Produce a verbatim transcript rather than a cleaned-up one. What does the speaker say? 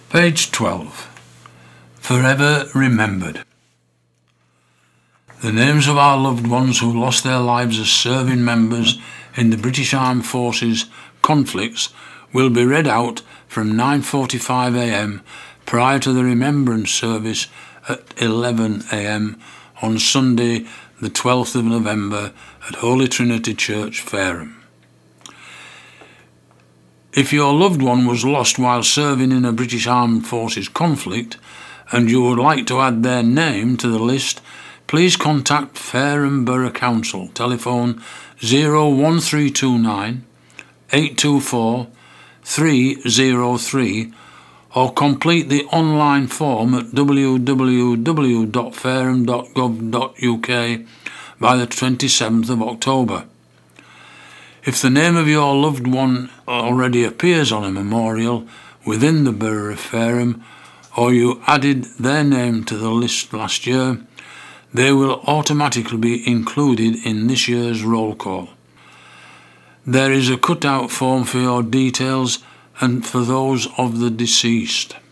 Page twelve. Forever Remembered. The names of our loved ones who lost their lives as serving members in the British Armed Forces conflicts will be read out from nine forty-five a m prior to the remembrance service at eleven a m on Sunday the twelfth of November at Holy Trinity Church, Fareham. If your loved one was lost while serving in a British Armed Forces conflict and you would like to add their name to the list, please contact Fareham Borough Council, telephone zero one three two nine, eight two four, three zero three, or complete the online form at w w w dot fareham dot gov dot u k by the twenty-seventh of October. If the name of your loved one already appears on a memorial within the Borough of Fareham, or you added their name to the list last year, they will automatically be included in this year's roll call. There is a cut-out form for your details and for those of the deceased.